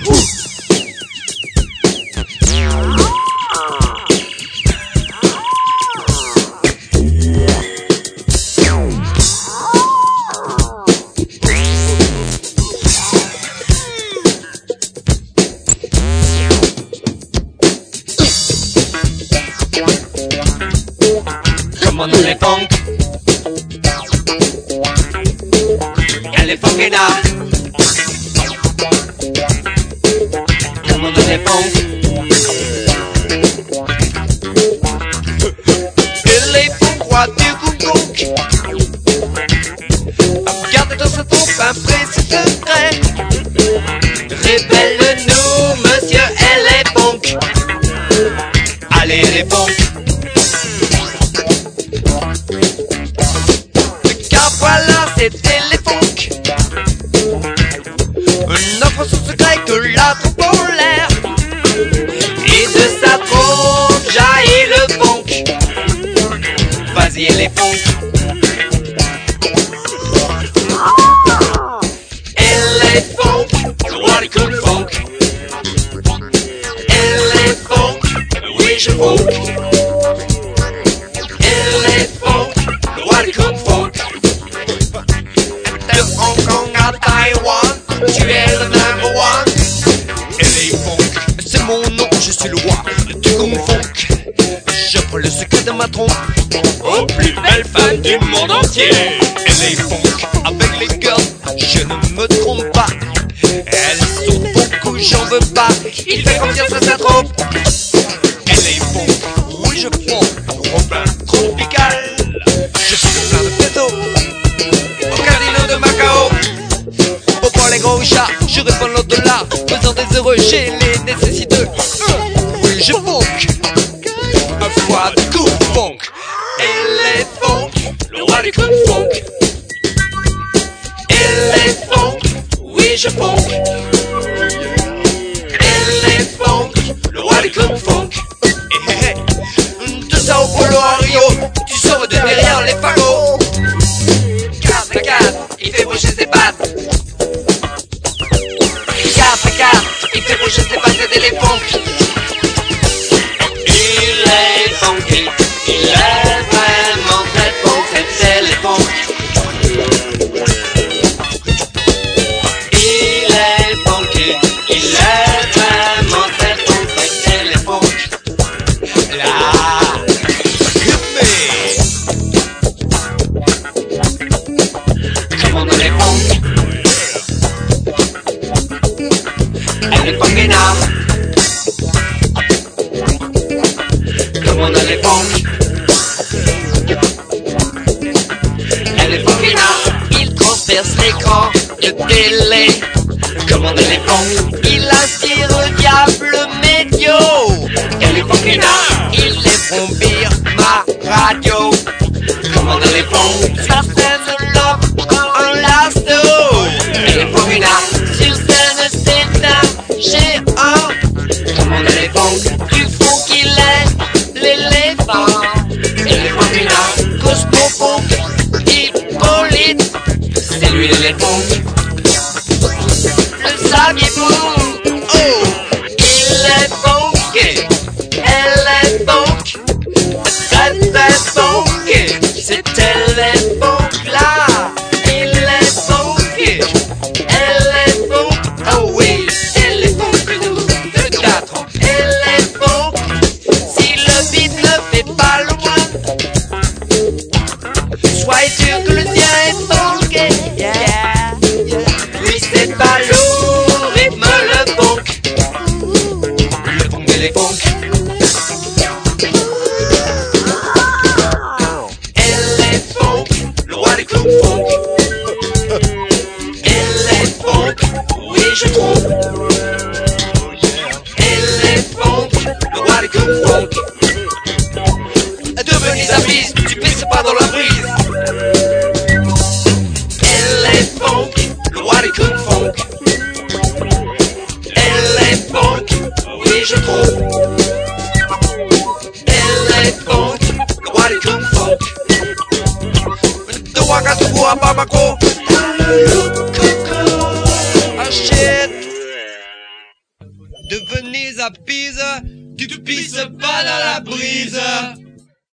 Come on les funk. Elle est funkina. Come on les funk. Elle est funk, roi du funk. Regardez dans sa trompe un précis secret. Révèle-nous, monsieur, elle est funk. Allez, elle est funk. Voilà, c'était les funk. Une offre sous secret que la troupe en l'air. Et de sa trompe jaillit le funk. Vas-y, elle est funk. Elle est funk, le roi du club funk. Elle est funk, oui je funk. Elle est funk, le roi du club funk. De Hong Kong à Taïwan, tu es le number one. Elle est funk, c'est mon nom, je suis le roi du Kung Funk. J'offre le secret de ma trompe aux plus belles femmes du monde entier. Elle est funk, avec les girls, je ne me trompe pas. Elles sont beaucoup, j'en veux pas. Il fait confiance à sa trompe. Elle est funk, oui je fonds, Robin tropical. Je suis le plein de pétos au casino de Macao. Pour les gros chats, je réponds l'au-delà. Faisant des heureux, j'ai les nécessiteux. Oui je funk, un fois de coup funk. Elle est funk, le roi du club funk. Elle est funk, oui je funk. Elle est funk, le roi du club funk. De Sao Paulo à Rio, tu sors de derrière les fagots. 4 à 4, il fait bouger ses pattes. 4 à 4, il fait bouger ses pattes et les funk. Il est funky, il est vraiment très funk, c'est les funk. Il est funky, il est vraiment très funk, c'est les funk. Là, come on les funk. Elle est funkina. Come on les funk. Elle est funkina. Il transperce l'écran de télé. Come on les funk. Il aspire le diable médio. Elle est funkina. Il les bombire ma radio. Come on les funk. Certaines l'offrent en lasto. Elle est funkina. Sur scène c'est un géant. Come on les funk. Du fond qu'il est l'éléphant. Elle est funkina. Cosmo funk. Hippolyte. C'est lui l'éléphant. Le saviez vous? Oh, il est funky. Elle est funk. Très très funky. C'est elle est funk là. Il est funky. Elle est funk. Oh oui, elle est funk que nous. 2, 4. Elle est funk. Si le beat ne fait pas le moine, soyez sûr que le sien est funky. Yeah. Oui, c'est pas lourd, rythme le funk. Le funk et les funk. Elle est funk, le roi des clubs funk. Elle est funk, oui je trouve. Elle est funk, le roi des clubs funk. Devenez sa bise, tu pisses pas dans la brise. Elle est funk, le roi des clubs funk. Elle est funk, oui je trouve. Elle est funk, le roi des clubs funk. De Ouagadougou à Bamako. Ah shit. de Venise à Pise, tu te pisses pas dans la brise.